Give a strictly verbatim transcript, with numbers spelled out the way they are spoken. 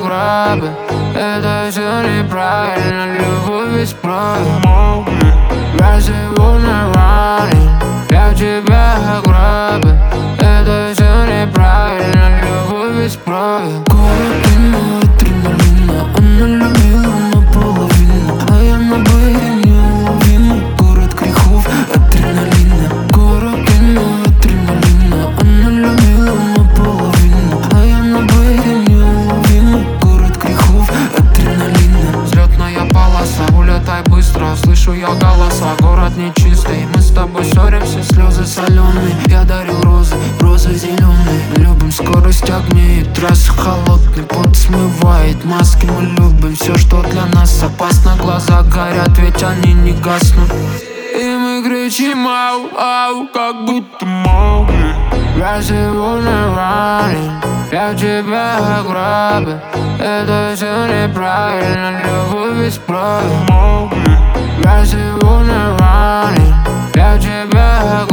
гробы. Это все неправильно, любовь без правил. Я живу на ране, я в тебя гробы. Это все неправильно, любовь без правил. Город иного адреналина, она любила наполовину, а я на бэйбе неуловимый. Город грехов, адреналина. Город иного адреналина, она любила наполовину, а я на бэйбе неуловимый. Город грехов, адреналина. Взлетная полоса, улетай быстро, слышу я голоса. Город нечистый, мы с тобой ссоримся, слезы соленые. Я дарю розы, розы зеленые. Любим скорость огней, трассы холодный, пот смывает маски. Мы любим все, что для нас опасно. Глаза горят, ведь они не гаснут. И мы кричим ау, ау, как будто Маугли. Я живу на ране, я в тебя гробы. Это все неправильно, любовь без правил. Я живу на ране, я в тебя